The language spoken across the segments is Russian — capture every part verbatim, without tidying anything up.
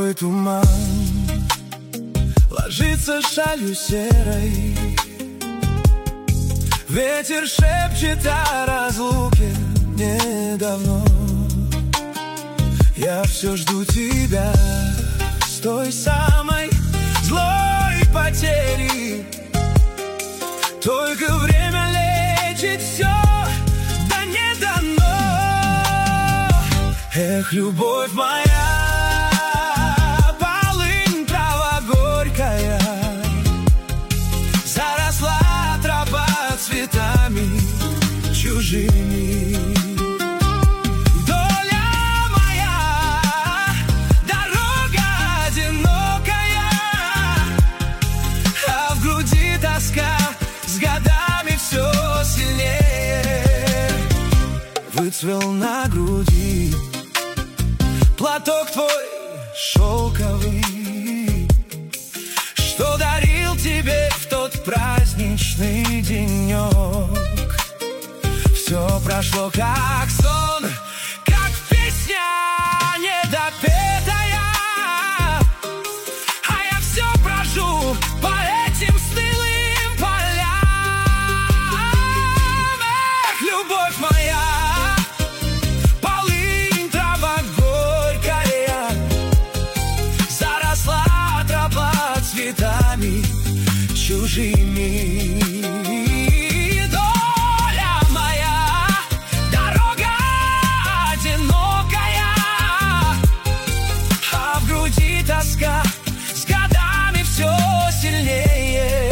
твой туман ложится шалью серой. Ветер шепчет о разлуке недавно. Я все жду тебя с той самой злой потери. Только время лечит все, да не дано. Эх, любовь моя, полынь, трава горькая, заросла тропа цветами чужими. Доля моя, дорога одинокая, а в груди тоска с годами все сильнее. Выцвел на груди платок твой шелковый, что дарил тебе в тот праздничный денек. Все прошло как сон, как песня недопетая, а я все брожу по этим стылым полям. Эх, любовь моя, полынь, трава горькая, заросла тропа цветами чужими. Доля моя, дорога одинокая, а в груди тоска с годами все сильнее.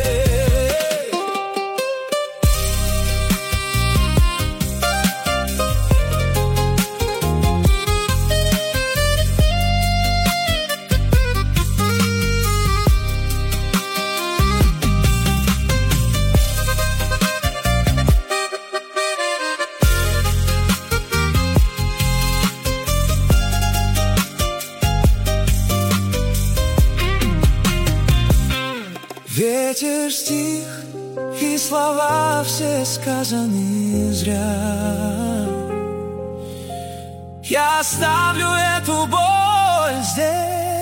Ветер стих, и слова все сказаны зря. Я оставлю эту боль здесь.